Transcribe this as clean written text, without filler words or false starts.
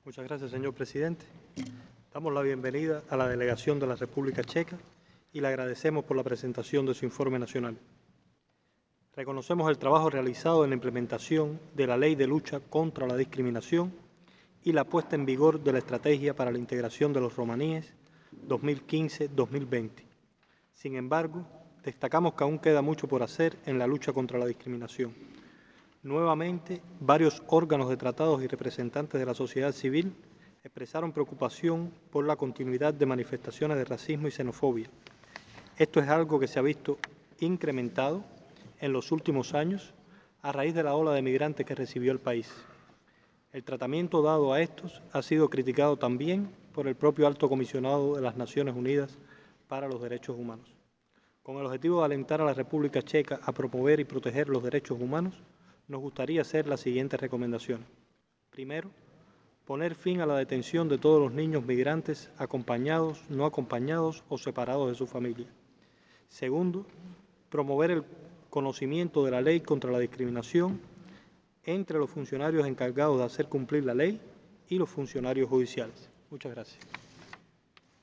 Muchas gracias, señor presidente. Damos la bienvenida a la delegación de la República Checa y le agradecemos por la presentación de su informe nacional. Reconocemos el trabajo realizado en la implementación de la Ley de Lucha contra la Discriminación y la puesta en vigor de la Estrategia para la Integración de los Romaníes 2015-2020. Sin embargo, destacamos que aún queda mucho por hacer en la lucha contra la discriminación. Nuevamente, varios órganos de tratados y representantes de la sociedad civil expresaron preocupación por la continuidad de manifestaciones de racismo y xenofobia. Esto es algo que se ha visto incrementado en los últimos años a raíz de la ola de migrantes que recibió el país. El tratamiento dado a estos ha sido criticado también por el propio Alto Comisionado de las Naciones Unidas para los Derechos Humanos. Con el objetivo de alentar a la República Checa a promover y proteger los derechos humanos, nos gustaría hacer las siguientes recomendaciones. Primero, poner fin a la detención de todos los niños migrantes acompañados, no acompañados o separados de su familia. Segundo, promover el conocimiento de la ley contra la discriminación entre los funcionarios encargados de hacer cumplir la ley y los funcionarios judiciales. Muchas gracias.